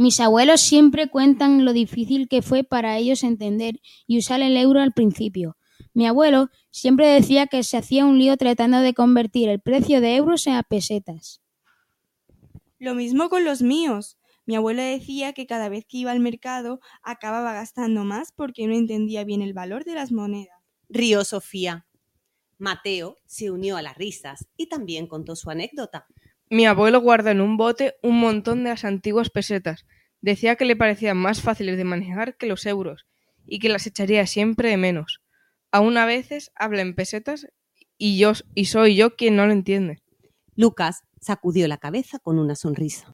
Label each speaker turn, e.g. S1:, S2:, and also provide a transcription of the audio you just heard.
S1: Mis abuelos siempre cuentan lo difícil que fue para ellos entender y usar el euro al principio. Mi abuelo siempre decía que se hacía un lío tratando de convertir el precio de euros a pesetas.
S2: Lo mismo con los míos. Mi abuelo decía que cada vez que iba al mercado acababa gastando más porque no entendía bien el valor de las monedas.
S3: Rió Sofía. Mateo se unió a las risas y también contó su anécdota.
S4: Mi abuelo guarda en un bote un montón de las antiguas pesetas. Decía que le parecían más fáciles de manejar que los euros y que las echaría siempre de menos. Aún a veces habla en pesetas y soy yo quien no lo entiende.
S3: Lucas sacudió la cabeza con una sonrisa.